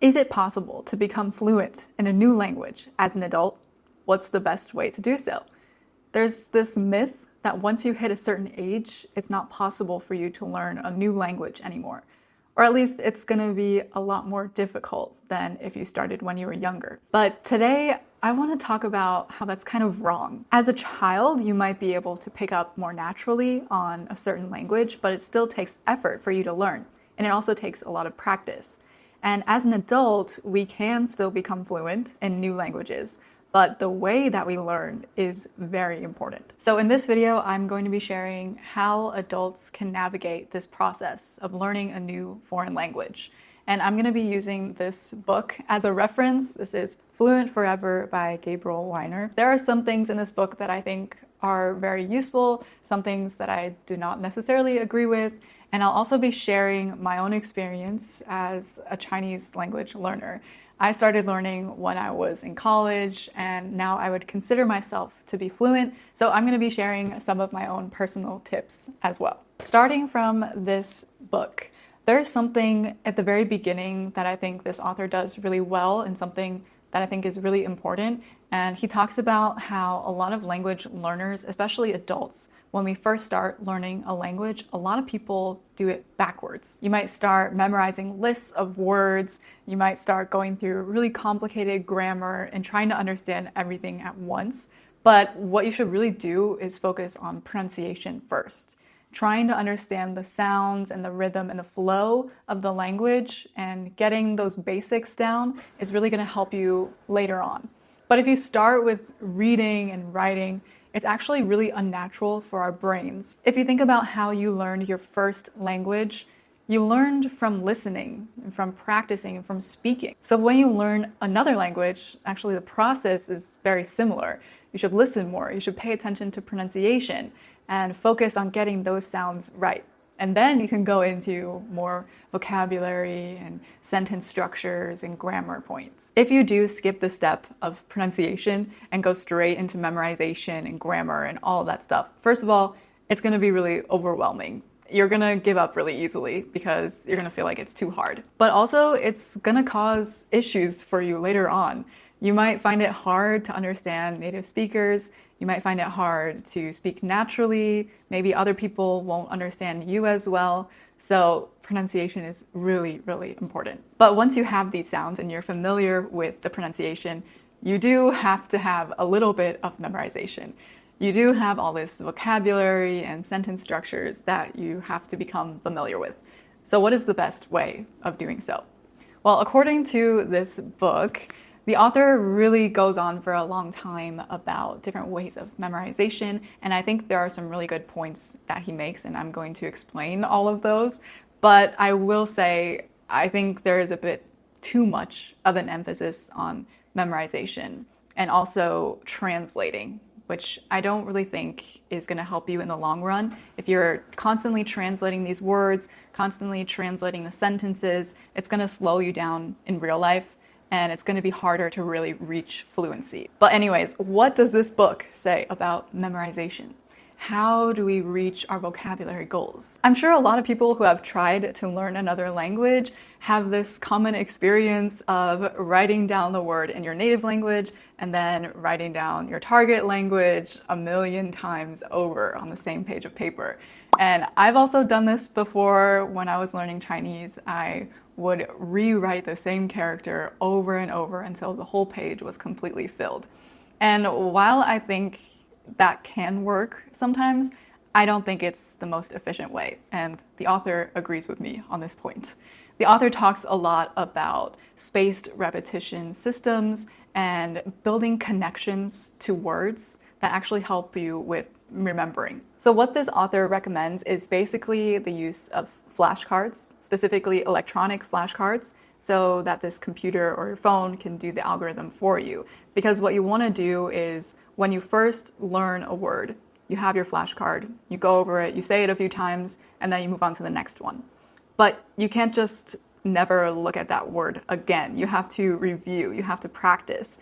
Is it possible to become fluent in a new language as an adult? What's the best way to do so? There's this myth that once you hit a certain age, it's not possible for you to learn a new language anymore. Or at least it's going to be a lot more difficult than if you started when you were younger. But today, I want to talk about how that's kind of wrong. As a child, you might be able to pick up more naturally on a certain language, but it still takes effort for you to learn. And it also takes a lot of practice. And as an adult, we can still become fluent in new languages, but the way that we learn is very important. So in this video, I'm going to be sharing how adults can navigate this process of learning a new foreign language. And I'm going to be using this book as a reference. This is Fluent Forever by Gabriel Weiner. There are some things in this book that I think are very useful, some things that I do not necessarily agree with, and I'll also be sharing my own experience as a Chinese language learner. I started learning when I was in college, and now I would consider myself to be fluent, so I'm going to be sharing some of my own personal tips as well. Starting from this book, there's something at the very beginning that I think this author does really well, and something that I think is really important. And he talks about how a lot of language learners, especially adults, when we first start learning a language, a lot of people do it backwards. You might start memorizing lists of words, you might start going through really complicated grammar and trying to understand everything at once. But what you should really do is focus on pronunciation first. Trying to understand the sounds and the rhythm and the flow of the language and getting those basics down is really going to help you later on. But if you start with reading and writing, it's actually really unnatural for our brains. If you think about how you learned your first language, you learned from listening, and from practicing, and from speaking. So when you learn another language, actually the process is very similar. You should listen more, you should pay attention to pronunciation, and focus on getting those sounds right. And then you can go into more vocabulary and sentence structures and grammar points. If you do skip the step of pronunciation and go straight into memorization and grammar and all of that stuff, first of all, it's going to be really overwhelming. You're going to give up really easily because you're going to feel like it's too hard. But also, it's going to cause issues for you later on. You might find it hard to understand native speakers. You might find it hard to speak naturally. Maybe other people won't understand you as well. So pronunciation is really, really important. But once you have these sounds and you're familiar with the pronunciation, you do have to have a little bit of memorization. You do have all this vocabulary and sentence structures that you have to become familiar with. So what is the best way of doing so? Well, according to this book, the author really goes on for a long time about different ways of memorization, and I think there are some really good points that he makes, and I'm going to explain all of those. But I will say, I think there is a bit too much of an emphasis on memorization and also translating, which I don't really think is going to help you in the long run. If you're constantly translating these words, constantly translating the sentences, it's going to slow you down in real life, and it's going to be harder to really reach fluency. But anyways, what does this book say about memorization? How do we reach our vocabulary goals? I'm sure a lot of people who have tried to learn another language have this common experience of writing down the word in your native language and then writing down your target language a million times over on the same page of paper. And I've also done this before. When I was learning Chinese, I would rewrite the same character over and over until the whole page was completely filled. And while I think that can work sometimes, I don't think it's the most efficient way. And the author agrees with me on this point. The author talks a lot about spaced repetition systems and building connections to words that actually help you with remembering. So what this author recommends is basically the use of flashcards, specifically electronic flashcards, so that this computer or your phone can do the algorithm for you. Because what you want to do is when you first learn a word, you have your flashcard, you go over it, you say it a few times, and then you move on to the next one. But you can't just never look at that word again. You have to review, you have to practice.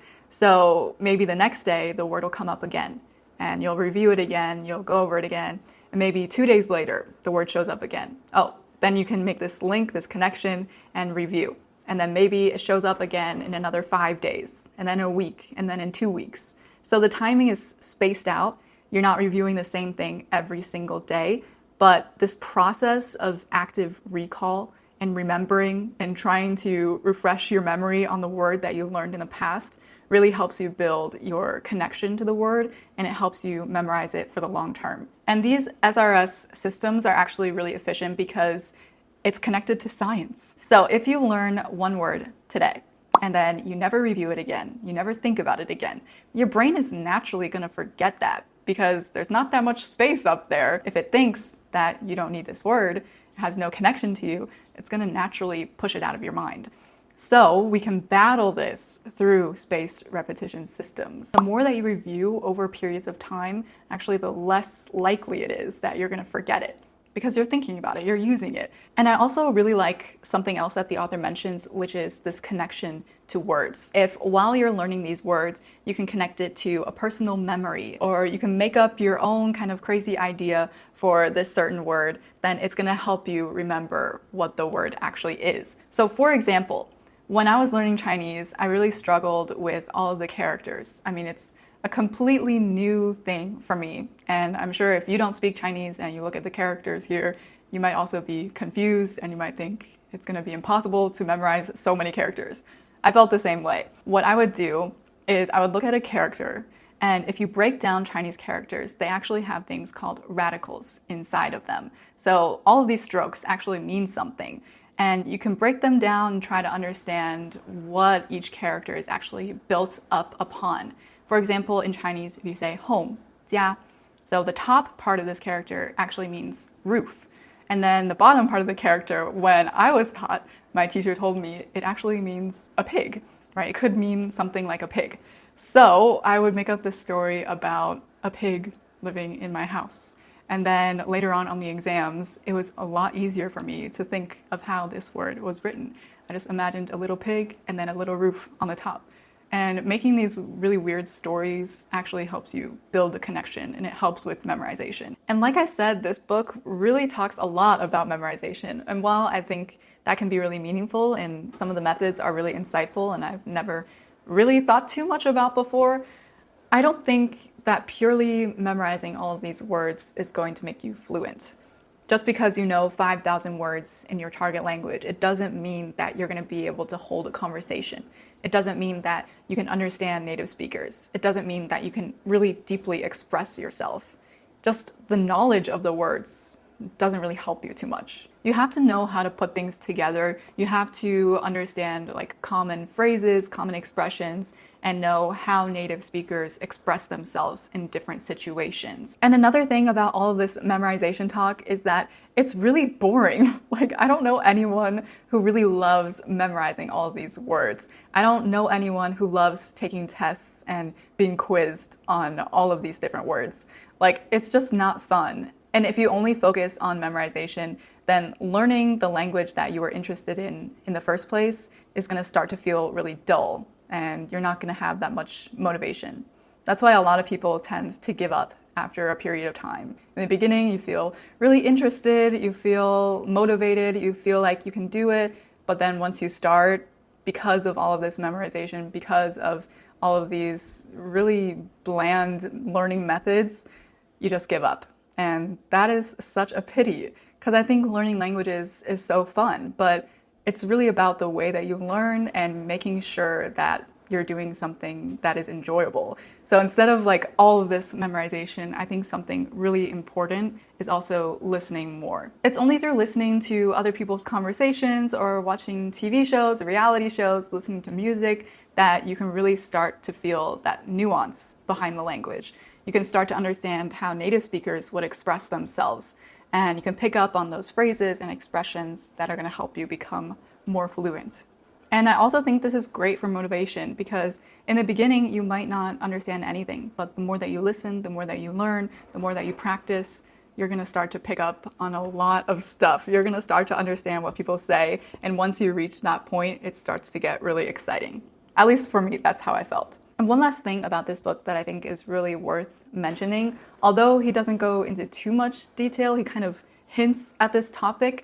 So maybe the next day, the word will come up again, and you'll review it again, you'll go over it again, and maybe 2 days later, the word shows up again. Oh, then you can make this link, this connection, and review. And then maybe it shows up again in another 5 days, and then a week, and then in 2 weeks. So the timing is spaced out. You're not reviewing the same thing every single day, but this process of active recall and remembering and trying to refresh your memory on the word that you learned in the past really helps you build your connection to the word, and it helps you memorize it for the long term. And these SRS systems are actually really efficient because it's connected to science. So if you learn one word today, and then you never review it again, you never think about it again, your brain is naturally going to forget that because there's not that much space up there. If it thinks that you don't need this word, it has no connection to you, it's going to naturally push it out of your mind. So we can battle this through spaced repetition systems. The more that you review over periods of time, actually the less likely it is that you're going to forget it, because you're thinking about it, you're using it. And I also really like something else that the author mentions, which is this connection to words. If while you're learning these words, you can connect it to a personal memory, or you can make up your own kind of crazy idea for this certain word, then it's gonna help you remember what the word actually is. So for example, when I was learning Chinese, I really struggled with all of the characters. I mean, it's a completely new thing for me. And I'm sure if you don't speak Chinese and you look at the characters here, you might also be confused and you might think it's going to be impossible to memorize so many characters. I felt the same way. What I would do is I would look at a character, and if you break down Chinese characters, they actually have things called radicals inside of them. So all of these strokes actually mean something. And you can break them down and try to understand what each character is actually built up upon. For example, in Chinese, if you say home, 家, so the top part of this character actually means roof. And then the bottom part of the character, when I was taught, my teacher told me it actually means a pig, right? It could mean something like a pig. So I would make up this story about a pig living in my house. And then later on the exams, it was a lot easier for me to think of how this word was written. I just imagined a little pig and then a little roof on the top. And making these really weird stories actually helps you build a connection, and it helps with memorization. And like I said, this book really talks a lot about memorization. And while I think that can be really meaningful and some of the methods are really insightful and I've never really thought too much about before, I don't think that purely memorizing all of these words is going to make you fluent. Just because you know 5,000 words in your target language, it doesn't mean that you're going to be able to hold a conversation. It doesn't mean that you can understand native speakers. It doesn't mean that you can really deeply express yourself. Just the knowledge of the words doesn't really help you too much. You have to know how to put things together. You have to understand like common phrases, common expressions, and know how native speakers express themselves in different situations. And another thing about all of this memorization talk is that it's really boring. Like, I don't know anyone who really loves memorizing all of these words. I don't know anyone who loves taking tests and being quizzed on all of these different words. Like, it's just not fun. And if you only focus on memorization, then learning the language that you were interested in the first place is going to start to feel really dull, and you're not going to have that much motivation. That's why a lot of people tend to give up after a period of time. In the beginning, you feel really interested, you feel motivated, you feel like you can do it, but then once you start, because of all of this memorization, because of all of these really bland learning methods, you just give up. And that is such a pity, because I think learning languages is so fun, but it's really about the way that you learn and making sure that you're doing something that is enjoyable. So instead of like all of this memorization, I think something really important is also listening more. It's only through listening to other people's conversations or watching TV shows, reality shows, listening to music, that you can really start to feel that nuance behind the language. You can start to understand how native speakers would express themselves, and you can pick up on those phrases and expressions that are going to help you become more fluent. And I also think this is great for motivation, because in the beginning you might not understand anything, but the more that you listen, the more that you learn, the more that you practice, you're going to start to pick up on a lot of stuff. You're going to start to understand what people say, and once you reach that point, it starts to get really exciting. At least for me, that's how I felt. And one last thing about this book that I think is really worth mentioning, although he doesn't go into too much detail, he kind of hints at this topic,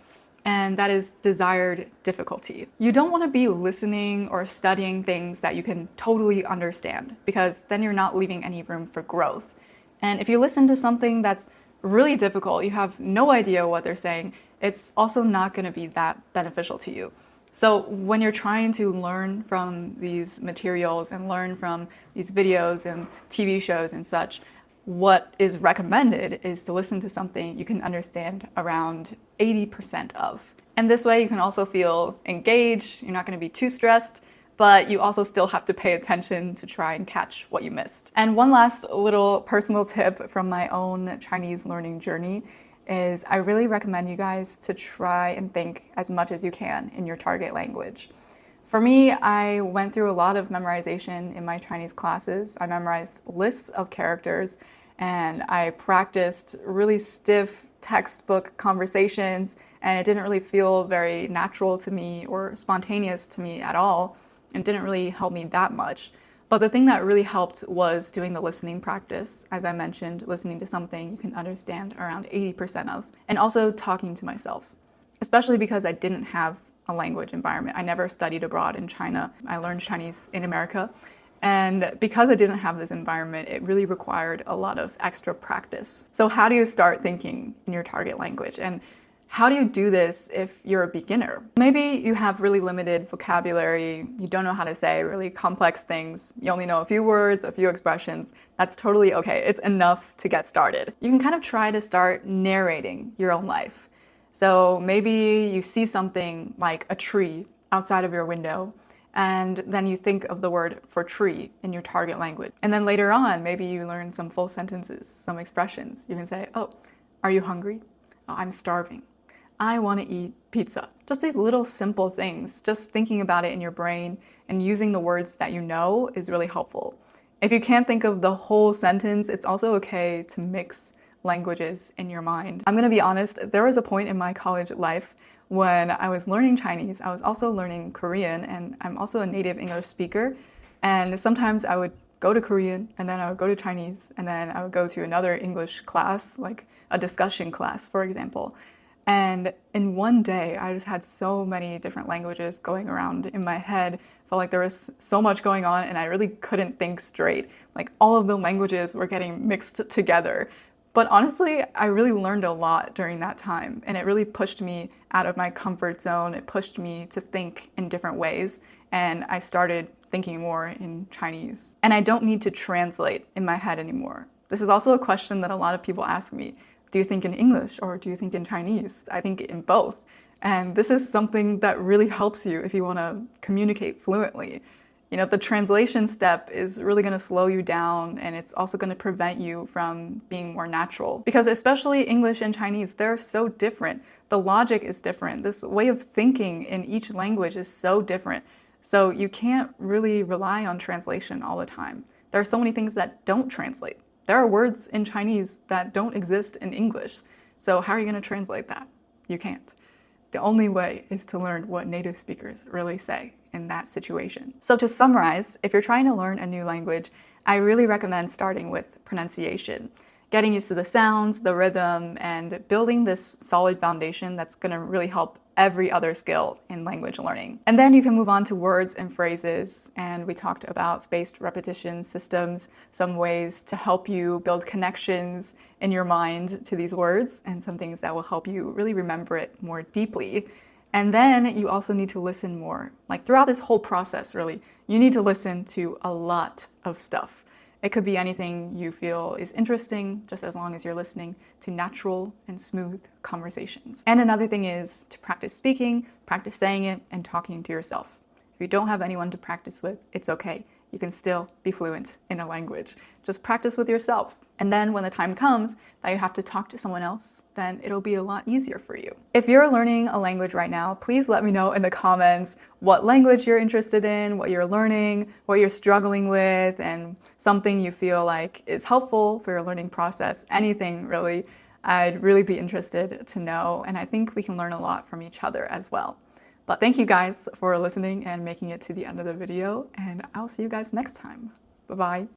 and that is desired difficulty. You don't want to be listening or studying things that you can totally understand, because then you're not leaving any room for growth. And if you listen to something that's really difficult, you have no idea what they're saying, it's also not going to be that beneficial to you. So when you're trying to learn from these materials and learn from these videos and TV shows and such, what is recommended is to listen to something you can understand around 80% of. And this way you can also feel engaged, you're not going to be too stressed, but you also still have to pay attention to try and catch what you missed. And one last little personal tip from my own Chinese learning journey is I really recommend you guys to try and think as much as you can in your target language. For me, I went through a lot of memorization in my Chinese classes. I memorized lists of characters, and I practiced really stiff textbook conversations, and it didn't really feel very natural to me or spontaneous to me at all, and didn't really help me that much. But the thing that really helped was doing the listening practice. As I mentioned, listening to something you can understand around 80% of, and also talking to myself, especially because I didn't have a language environment. I never studied abroad in China. I learned Chinese in America. And because I didn't have this environment, it really required a lot of extra practice. So how do you start thinking in your target language? And how do you do this if you're a beginner? Maybe you have really limited vocabulary, you don't know how to say really complex things, you only know a few words, a few expressions. That's totally okay. It's enough to get started. You can kind of try to start narrating your own life. So maybe you see something like a tree outside of your window, and then you think of the word for tree in your target language. And then later on, maybe you learn some full sentences, some expressions. You can say, oh, are you hungry? Oh, I'm starving. I want to eat pizza. Just these little simple things, just thinking about it in your brain and using the words that you know is really helpful. If you can't think of the whole sentence, it's also okay to mix languages in your mind. I'm going to be honest, there was a point in my college life when I was learning Chinese. I was also learning Korean, and I'm also a native English speaker. And sometimes I would go to Korean, and then I would go to Chinese, and then I would go to another English class, like a discussion class, for example. And in one day, I just had so many different languages going around in my head. Felt like there was so much going on, and I really couldn't think straight. Like all of the languages were getting mixed together. But honestly, I really learned a lot during that time, and it really pushed me out of my comfort zone. It pushed me to think in different ways, and I started thinking more in Chinese. And I don't need to translate in my head anymore. This is also a question that a lot of people ask me. Do you think in English or do you think in Chinese? I think in both. And this is something that really helps you if you want to communicate fluently. You know, the translation step is really going to slow you down, and it's also going to prevent you from being more natural. Because especially English and Chinese, they're so different. The logic is different. This way of thinking in each language is so different. So you can't really rely on translation all the time. There are so many things that don't translate. There are words in Chinese that don't exist in English. So how are you going to translate that? You can't. The only way is to learn what native speakers really say in that situation. So to summarize, if you're trying to learn a new language, I really recommend starting with pronunciation. Getting used to the sounds, the rhythm, and building this solid foundation that's going to really help every other skill in language learning. And then you can move on to words and phrases, and we talked about spaced repetition systems, some ways to help you build connections in your mind to these words, and some things that will help you really remember it more deeply. And then you also need to listen more. Like throughout this whole process, really, you need to listen to a lot of stuff. It could be anything you feel is interesting, just as long as you're listening to natural and smooth conversations. And another thing is to practice speaking, practice saying it, and talking to yourself. If you don't have anyone to practice with, it's okay. You can still be fluent in a language. Just practice with yourself. And then when the time comes that you have to talk to someone else, then it'll be a lot easier for you. If you're learning a language right now, please let me know in the comments what language you're interested in, what you're learning, what you're struggling with, and something you feel like is helpful for your learning process. Anything really, I'd really be interested to know. And I think we can learn a lot from each other as well. But thank you guys for listening and making it to the end of the video, and I'll see you guys next time. Bye-bye.